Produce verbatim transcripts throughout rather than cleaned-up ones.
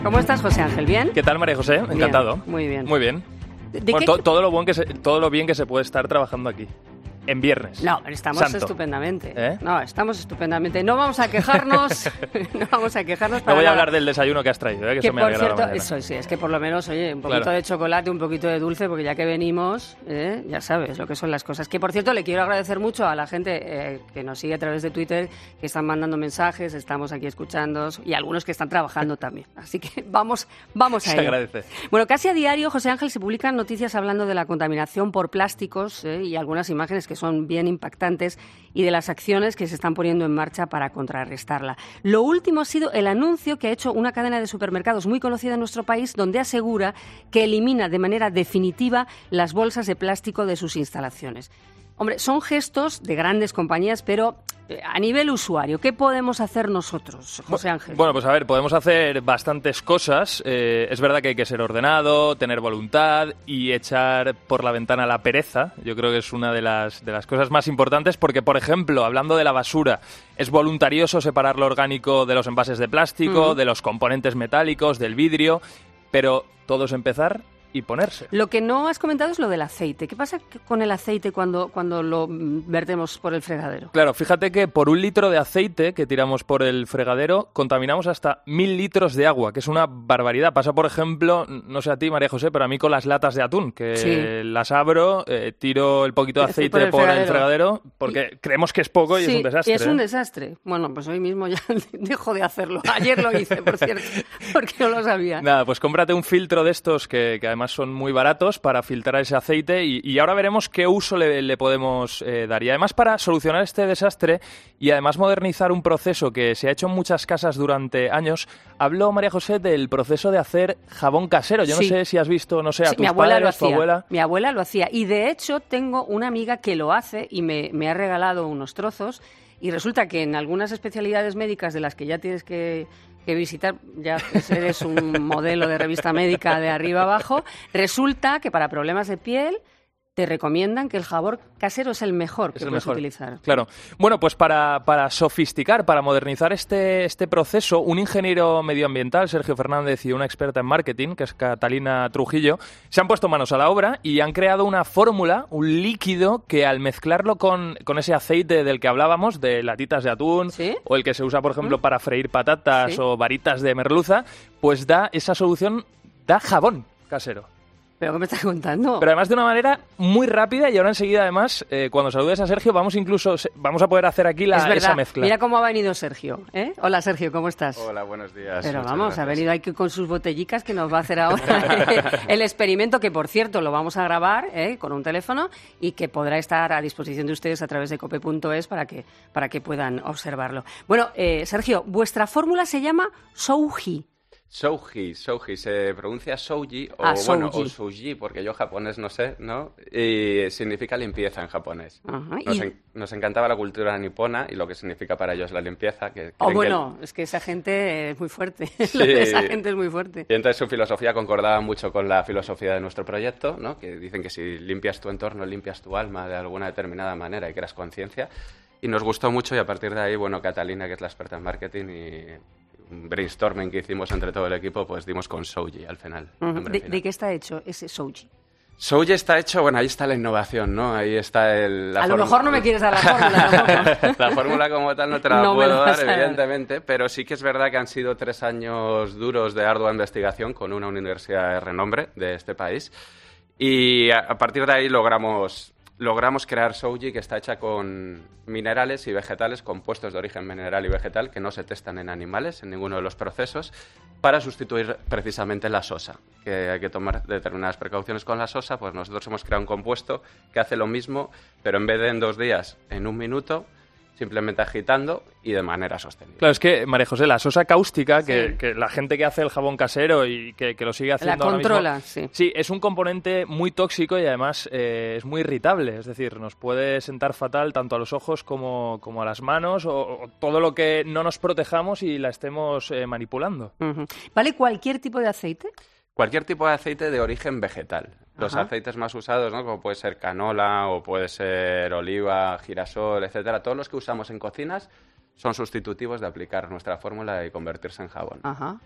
¿Cómo estás, José Ángel? ¿Bien? ¿Qué tal, María José? Encantado. Bien, muy bien. Muy bien. ¿De bueno, qué? to- todo, lo buen que se, todo lo bien que se puede estar trabajando aquí. En viernes. No, estamos Santo. estupendamente. ¿Eh? No, estamos estupendamente. No vamos a quejarnos. no vamos a quejarnos para No voy a nada. hablar del desayuno que has traído, ¿eh? que, Que eso me por alegra la cierto, mañana. eso sí, es que por lo menos, oye, un poquito Claro. de chocolate, un poquito de dulce, porque ya que venimos, ¿eh? Ya sabes lo que son las cosas. Que por cierto, le quiero agradecer mucho a la gente eh, que nos sigue a través de Twitter, que están mandando mensajes, estamos aquí escuchando, y algunos que están trabajando también. Así que vamos, vamos a Se ello. agradece. Bueno, casi a diario, José Ángel, se publican noticias hablando de la contaminación por plásticos ¿eh? y algunas imágenes que son bien impactantes y de las acciones que se están poniendo en marcha para contrarrestarla. Lo último ha sido el anuncio que ha hecho una cadena de supermercados muy conocida en nuestro país, donde asegura que elimina de manera definitiva las bolsas de plástico de sus instalaciones. Hombre, son gestos de grandes compañías, pero eh, a nivel usuario, ¿qué podemos hacer nosotros, José Ángel? Bueno, pues a ver, podemos hacer bastantes cosas. Eh, es verdad que hay que ser ordenado, tener voluntad y echar por la ventana la pereza. Yo creo que es una de las, de las cosas más importantes porque, por ejemplo, hablando de la basura, es voluntarioso separar lo orgánico de los envases de plástico, Uh-huh. de los componentes metálicos, del vidrio, pero todo es empezar y ponerse. Lo que no has comentado es lo del aceite. ¿Qué pasa con el aceite cuando, cuando lo mm, vertemos por el fregadero? Claro, fíjate que por un litro de aceite que tiramos por el fregadero contaminamos hasta mil litros de agua, que es una barbaridad. Pasa, por ejemplo, no sé a ti, María José, pero a mí con las latas de atún, que Sí. las abro, eh, tiro el poquito de Sí, aceite por el por el fregadero. fregadero, porque creemos que es poco y Sí, es un desastre. es un ¿eh? desastre. Bueno, pues hoy mismo ya dejo de hacerlo. Ayer lo hice, por cierto, porque no lo sabía. Nada, pues cómprate un filtro de estos que, que además son muy baratos para filtrar ese aceite y, y ahora veremos qué uso le, le podemos eh, dar. Y además para solucionar este desastre y además modernizar un proceso que se ha hecho en muchas casas durante años, habló María José del proceso de hacer jabón casero. Yo Sí. no sé si has visto, no sé, a Sí, tus mi abuela padres, lo tu hacía. abuela. Mi abuela lo hacía. Y de hecho tengo una amiga que lo hace y me, me ha regalado unos trozos. Y resulta que en algunas especialidades médicas de las que ya tienes que, que visitar, ya eres un modelo de revista médica de arriba abajo, resulta que para problemas de piel te recomiendan que el jabón casero es el mejor que Es el puedes mejor. utilizar. Claro. Bueno, pues para, para sofisticar, para modernizar este, este proceso, un ingeniero medioambiental, Sergio Fernández, y una experta en marketing, que es Catalina Trujillo, se han puesto manos a la obra y han creado una fórmula, un líquido, que al mezclarlo con, con ese aceite del que hablábamos, de latitas de atún, ¿Sí? o el que se usa, por ejemplo, para freír patatas Sí. o varitas de merluza, pues da esa solución, da jabón casero. ¿Pero qué me estás contando? Pero además de una manera muy rápida y ahora enseguida además, eh, cuando saludes a Sergio, vamos incluso se- vamos a poder hacer aquí la, es verdad. esa mezcla. Mira cómo ha venido Sergio. ¿eh? Hola, Sergio, ¿cómo estás? Hola, buenos días. Pero muchas vamos, gracias. ha venido aquí con sus botellicas que nos va a hacer ahora el experimento, que por cierto lo vamos a grabar ¿eh? con un teléfono y que podrá estar a disposición de ustedes a través de cope punto es para que, para que puedan observarlo. Bueno, eh, Sergio, vuestra fórmula se llama Souji. Souji, Souji, se pronuncia Souji o, Ah, bueno, Souji. o Souji, porque yo japonés no sé, ¿no? Y significa limpieza en japonés. Ajá, Nos, y- en- nos encantaba la cultura nipona y lo que significa para ellos la limpieza. Que Oh, creen que bueno, es que esa gente es muy fuerte. Sí. Lo de esa gente es muy fuerte. Y entonces su filosofía concordaba mucho con la filosofía de nuestro proyecto, ¿no? Que dicen que si limpias tu entorno, limpias tu alma de alguna determinada manera y creas conciencia. Y nos gustó mucho y a partir de ahí, bueno, Catalina, que es la experta en marketing y un brainstorming que hicimos entre todo el equipo, pues dimos con Souji al final. Ujú. nombre ¿De, final. de qué está hecho ese Souji? Souji está hecho, bueno, ahí está la innovación, ¿no? Ahí está el... la A lo forma- mejor no me quieres dar la fórmula tampoco. La fórmula como tal no te la No me la puedo vas dar, a dar. evidentemente, pero sí que es verdad que han sido tres años duros de ardua investigación con una universidad de renombre de este país y a, a partir de ahí logramos, logramos crear Souji, que está hecha con minerales y vegetales, compuestos de origen mineral y vegetal que no se testan en animales, en ninguno de los procesos, para sustituir precisamente la sosa, que hay que tomar determinadas precauciones con la sosa. Pues nosotros hemos creado un compuesto que hace lo mismo, pero en vez de en dos días, en un minuto, simplemente agitando y de manera sostenible. Claro, es que, María José, la sosa cáustica, que, Sí. que la gente que hace el jabón casero y que, que lo sigue haciendo La ahora mismo- controla, sí. Sí, es un componente muy tóxico y además eh, es muy irritable. Es decir, nos puede sentar fatal tanto a los ojos como, como a las manos o, o todo lo que no nos protejamos y la estemos eh, manipulando. Ujú. ¿Vale cualquier tipo de aceite? Cualquier tipo de aceite de origen vegetal. Los Ajá. aceites más usados, ¿no? Como puede ser canola o puede ser oliva, girasol, etcétera. Todos los que usamos en cocinas son sustitutivos de aplicar nuestra fórmula y convertirse en jabón. Ajá.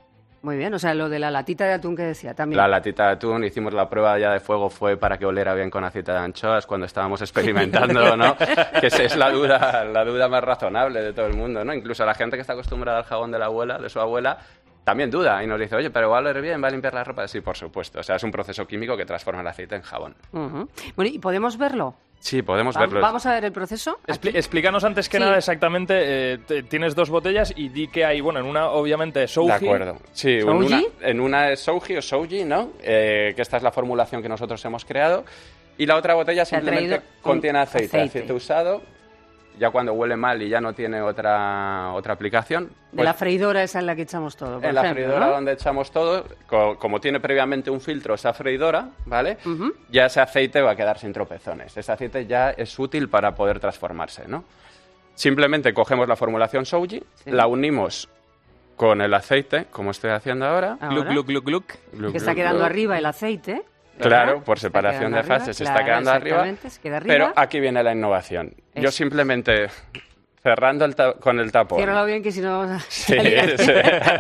Muy bien, o sea, lo de la latita de atún que decía también. La latita de atún, hicimos la prueba ya de fuego, fue para que oliera bien con aceite de anchoas cuando estábamos experimentando, ¿no? Que esa es la duda, la duda más razonable de todo el mundo, ¿no? Incluso la gente que está acostumbrada al jabón de la abuela, de su abuela, también duda y nos dice, oye, pero ¿va a oler bien? ¿Va a limpiar la ropa? Sí, por supuesto. O sea, es un proceso químico que transforma el aceite en jabón. Uh-huh. Bueno, ¿y podemos verlo? Sí, podemos Va- verlo. Vamos a ver el proceso. Expli- Aquí. explícanos antes que Sí. nada exactamente, eh, te- tienes dos botellas y di que hay, bueno, en una obviamente Souji. De acuerdo. Sí, en ¿Souji? una, en una es Souji o Souji, ¿no? Eh, que esta es la formulación que nosotros hemos creado. Y la otra botella Se ha simplemente traído un contiene aceite, aceite. aceite usado. Ya cuando huele mal y ya no tiene otra, otra aplicación. De pues la freidora esa en la que echamos todo, por en la ejemplo, freidora ¿no? donde echamos todo, co- como tiene previamente un filtro esa freidora, ¿vale? Ujú. Ya ese aceite va a quedar sin tropezones. Ese aceite ya es útil para poder transformarse, ¿no? Simplemente cogemos la formulación Souji, Sí. la unimos con el aceite, como estoy haciendo ahora. Ahora, Gluc, gluc, gluc, gluc. Gluc, que está gluc, quedando gluc. arriba el aceite. Claro, ¿verdad? por Está separación quedando de arriba, fases, se claro, está quedando arriba. exactamente, se queda arriba. Pero aquí viene la innovación. Yo Eso. simplemente, cerrando el ta- con el tapón. Ciérralo bien que si no... Sí, salía. sí.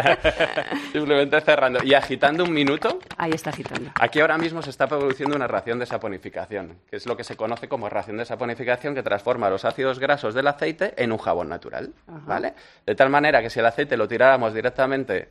Simplemente cerrando y agitando un minuto. Ahí está agitando. Aquí ahora mismo se está produciendo una reacción de saponificación, que es lo que se conoce como reacción de saponificación, que transforma los ácidos grasos del aceite en un jabón natural, Ajá. ¿vale? De tal manera que si el aceite lo tiráramos directamente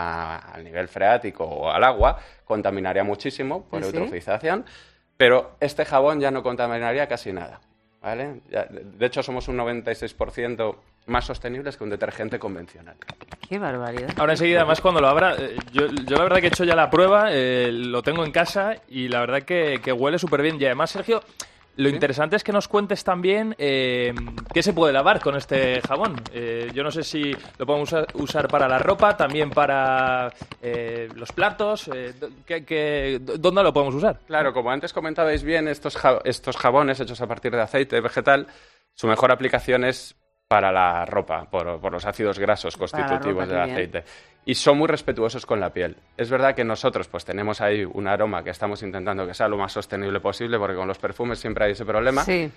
a- al nivel freático o al agua, contaminaría muchísimo por ¿Sí? eutrofización, pero este jabón ya no contaminaría casi nada, ¿vale? Ya- de hecho, somos un noventa y seis por ciento más sostenibles que un detergente convencional. Qué barbaridad. Ahora enseguida, además, cuando lo abra, eh, yo, yo la verdad que he hecho ya la prueba, eh, lo tengo en casa y la verdad que, que huele súper bien. Y además, Sergio, lo ¿Sí? interesante es que nos cuentes también eh, qué se puede lavar con este jabón. Eh, yo no sé si lo podemos usar, usar para la ropa, también para eh, los platos. Eh, ¿qué- qué- ¿Dónde lo podemos usar? Claro, como antes comentabais bien, estos, ja- estos jabones hechos a partir de aceite vegetal, su mejor aplicación es para la ropa, por, por los ácidos grasos Para la constitutivos ropa, del qué bien. aceite. Y son muy respetuosos con la piel. Es verdad que nosotros pues tenemos ahí un aroma que estamos intentando que sea lo más sostenible posible, porque con los perfumes siempre hay ese problema. Sí.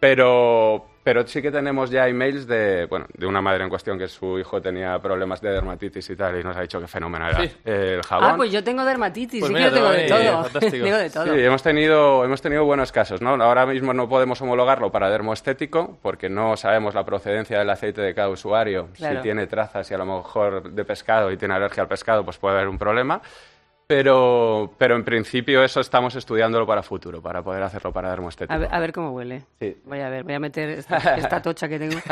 Pero, pero sí que tenemos ya emails de, bueno, de una madre en cuestión que su hijo tenía problemas de dermatitis y tal, y nos ha dicho que fenomenal era Sí. el jabón. Ah, pues yo tengo dermatitis, Pues sí mira, que yo tengo de te va a venir, todo. fantástico. Tengo de todo. Sí, hemos tenido, hemos tenido buenos casos, ¿no? Ahora mismo no podemos homologarlo para dermoestético porque no sabemos la procedencia del aceite de cada usuario. Claro. Si tiene trazas y a lo mejor de pescado y tiene alergia al pescado, pues puede haber un problema. Pero, pero en principio eso estamos estudiándolo para futuro, para poder hacerlo para dermoestético. A ver, a ver cómo huele. Sí. Voy a ver, voy a meter esta, esta tocha que tengo.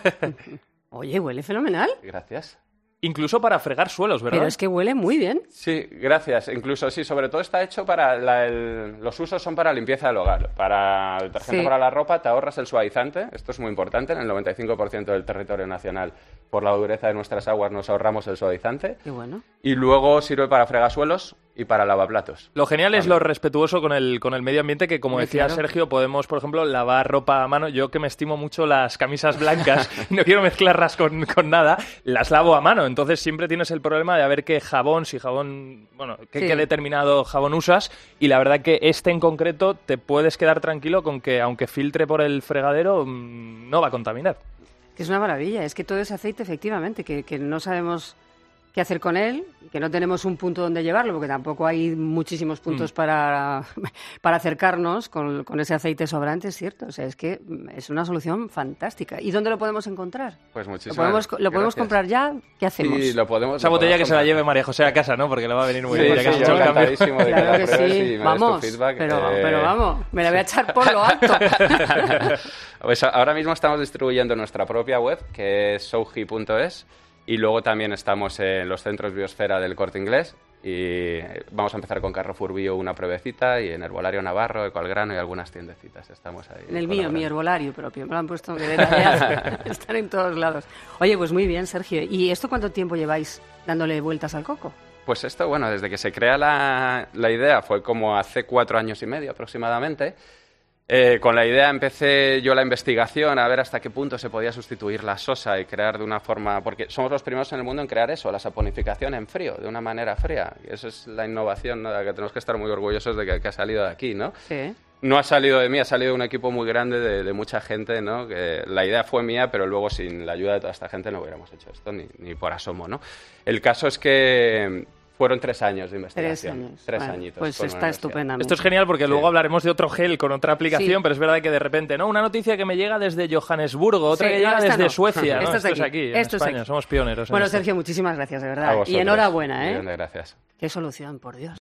Oye, huele fenomenal. Gracias. Incluso para fregar suelos, ¿verdad? Pero es que huele muy bien. Sí, gracias. Incluso sí, sobre todo está hecho para la- el- los usos son para limpieza del hogar. Para el detergente Sí. para la ropa te ahorras el suavizante. Esto es muy importante. En el noventa y cinco por ciento del territorio nacional, por la dureza de nuestras aguas, nos ahorramos el suavizante. Qué bueno. Y luego sirve para fregasuelos y para lavaplatos. Lo genial es lo respetuoso con el, con el medio ambiente, que como Hombre, decía claro. Sergio, podemos, por ejemplo, lavar ropa a mano. Yo que me estimo mucho las camisas blancas y no quiero mezclarlas con, con nada, las lavo a mano. Entonces siempre tienes el problema de a ver qué jabón, si jabón, bueno, qué, Sí. qué determinado jabón usas. Y la verdad que este en concreto te puedes quedar tranquilo con que aunque filtre por el fregadero, mmm, no va a contaminar. Que es una maravilla. Es que todo ese aceite, efectivamente, que, que no sabemos qué hacer con él, que no tenemos un punto donde llevarlo, porque tampoco hay muchísimos puntos Mm. para, para acercarnos con, con ese aceite sobrante, es cierto. O sea, es que es una solución fantástica. ¿Y dónde lo podemos encontrar? Pues ¿Lo muchísimas podemos, lo podemos gracias. comprar ya? ¿Qué hacemos? Sí, lo podemos. Esa lo botella que podemos se la comprar. lleve María José a casa, ¿no? Porque le va a venir muy Sí, bien. ya sí, que has yo hecho el cambio. encantadísimo de que Claro la que pruebes sí, y me des tu vamos, feedback. pero, Eh, pero vamos, me la voy a echar por lo alto. Pues ahora mismo estamos distribuyendo nuestra propia web, que es souji punto es, y luego también estamos en los centros Biosfera del Corte Inglés, y vamos a empezar con Carrefour Bio una pruebecita, y en Herbolario Navarro, Ecoalgrano y algunas tiendecitas. Estamos ahí. En el mío, mi colaborando. herbolario propio, me lo han puesto que detallazo. Están en todos lados. Oye, pues muy bien, Sergio. ¿Y esto cuánto tiempo lleváis dándole vueltas al coco? Pues esto, bueno, desde que se crea la, la idea, fue como hace cuatro años y medio aproximadamente. Eh, con la idea empecé yo la investigación a ver hasta qué punto se podía sustituir la sosa y crear de una forma... Porque somos los primeros en el mundo en crear eso, la saponificación en frío, de una manera fría. Y eso es la innovación, ¿no?, de la que tenemos que estar muy orgullosos de que, que ha salido de aquí, ¿no? Sí. No ha salido de mí, ha salido de un equipo muy grande de, de mucha gente, ¿no? Que la idea fue mía, pero luego sin la ayuda de toda esta gente no hubiéramos hecho esto ni, ni por asomo, ¿no? El caso es que Fueron tres años de investigación. Tres años. Tres Bueno, añitos. pues está estupendamente. Esto es genial porque Sí. luego hablaremos de otro gel con otra aplicación, Sí. pero es verdad que de repente, ¿no? Una noticia que me llega desde Johannesburgo, otra Sí, que no, llega esta desde no. Suecia. ¿no? Esto es de Esto es aquí. aquí, en Esto es España. aquí. Somos pioneros. en Bueno, esto. Sergio, muchísimas gracias, de A verdad. vosotros. Y enhorabuena, ¿eh? Millón de gracias. Qué solución, por Dios.